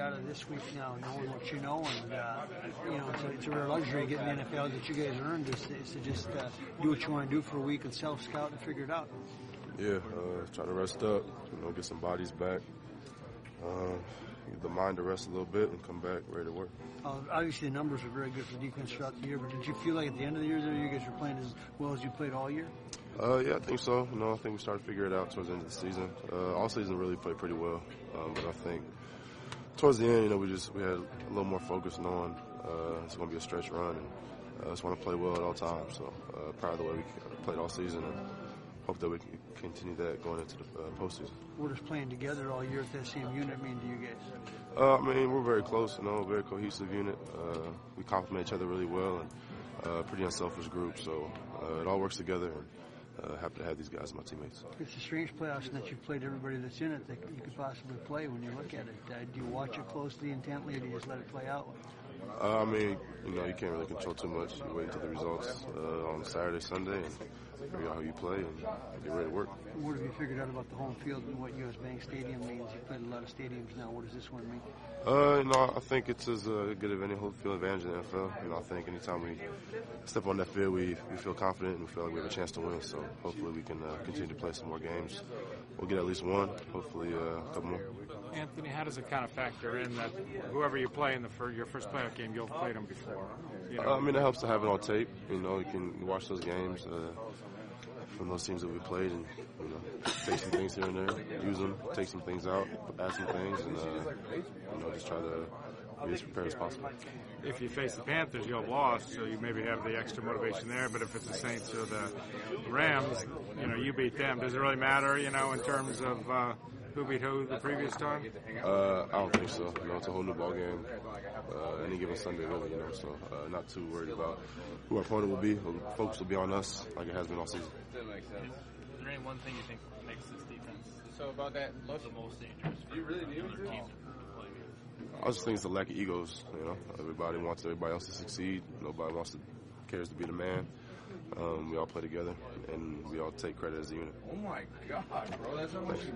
out of this week now, knowing what you know, and it's a rare luxury getting the NFL that you guys earned is to just do what you want to do for a week and self-scout and figure it out. Yeah, try to rest up, get some bodies back. Give the mind to rest a little bit and come back ready to work. Obviously, the numbers are very good for defense throughout the year, but did you feel like at the end of the year that you guys were playing as well as you played all year? Yeah, I think so. I think we started to figure it out towards the end of the season. All season really played pretty well, but I think towards the end, we had a little more focus knowing it's going to be a stretch run, and just want to play well at all times. So proud of the way we played all season, and hope that we can continue that going into the postseason. What does playing together all year with that same unit mean to you guys? We're very close, very cohesive unit. We complement each other really well, and pretty unselfish group. So it all works together, and happy to have these guys as my teammates. It's a strange playoffs in that you've played everybody that's in it that you could possibly play when you look at it. Do you watch it closely, intently, or do you just let it play out? You can't really control too much. You wait until the results on Saturday, Sunday, and figure out how you play and get ready to work. What have you figured out about the home field and what U.S. Bank Stadium means? You've played a lot of stadiums now. What does this one mean? I think it's as good of any home field advantage in the NFL. I think anytime we step on that field, we feel confident and we feel like we have a chance to win. So hopefully we can continue to play some more games. We'll get at least one, hopefully a couple more. Anthony, how does it kind of factor in that whoever you play in your first playoff game, you'll have played them before? It helps to have it on tape. You can watch those games from those teams that we played and take some things here and there, use them, take some things out, add some things, and just try to be as prepared as possible. If you face the Panthers, you'll have lost, so you maybe have the extra motivation there. But if it's the Saints or the Rams, you beat them. Does it really matter, in terms of who beat who the previous time? I don't think so. It's a whole new ball game. Any given Sunday, really. So not too worried about who our opponent will be. The focus will be on us, like it has been all season. Is there any one thing you think makes this defense so about that the most dangerous? You really do. I just think it's the lack of egos. Everybody wants everybody else to succeed. Nobody cares to be the man. We all play together, and we all take credit as a unit. Oh my God, bro, that's